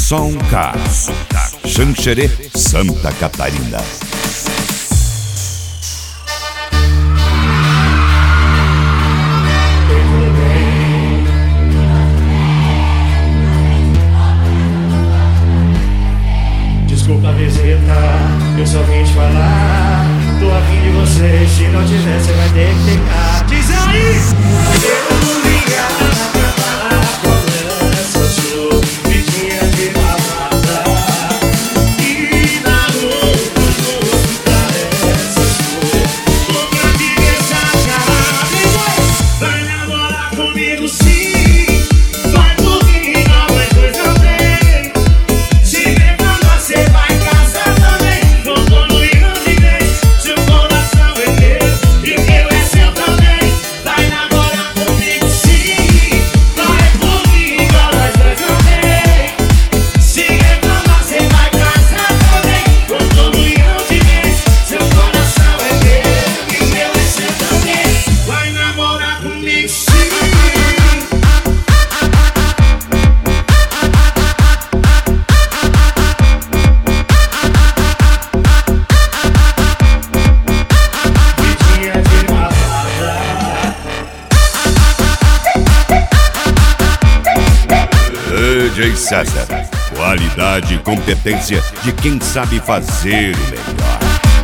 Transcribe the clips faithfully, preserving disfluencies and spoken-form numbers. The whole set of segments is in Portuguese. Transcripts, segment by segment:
Som K, Xanxerê, Santa Catarina. Desculpa a visita, eu só vim te falar. Tô afim de você, se não tiver, você vai ter que ficar. Diz aí! Eu vou ligar pra falar com essa sua vidinha de balada. E na rua, pra essa sua boca de exagerada. Vai namorar comigo sim, vai por mim, não vai coisa bem. Se vê pra nós, cê vai casar também. Não tô no hino de vez, seu coração é meu e o meu é seu também. Vai namorar comigo sim, vai por mim, igual nós dois também. Se vê pra nós, cê vai casar também. Não tô no hino de vez, seu coração é meu e o meu é seu também. Vai namorar comigo sim. Vidinha de balada. D J César, qualidade e competência de quem sabe fazer o melhor.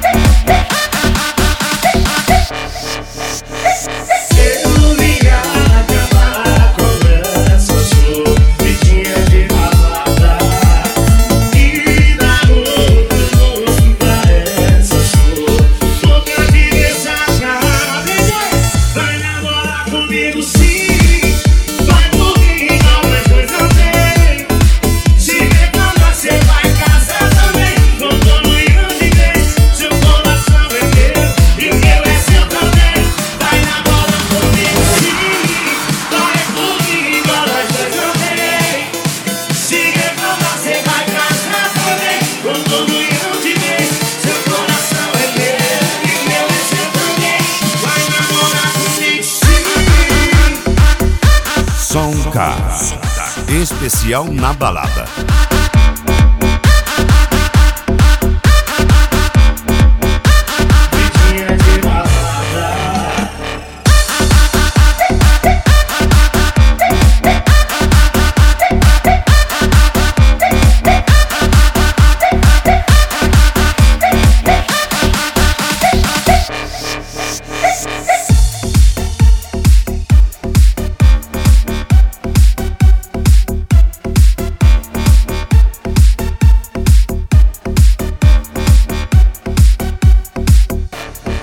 Eu ligar pra falar com essa sua vidinha de balada. E na rua, pra essa sua boca de desagrado. Vai namorar comigo sim, vai por mim, não vai coisa bem. Se vê pra nós, cê vai casar também. Não tô no hino de vez, seu coração é meu e o meu é seu também. Vai namorar comigo sim, vai por mim, igual nós dois também. Se vê pra nós, cê vai casar também. Não tô no hino de vez, seu coração é meu e o meu é seu também. Vai namorar comigo sim. Som K, especial na balada.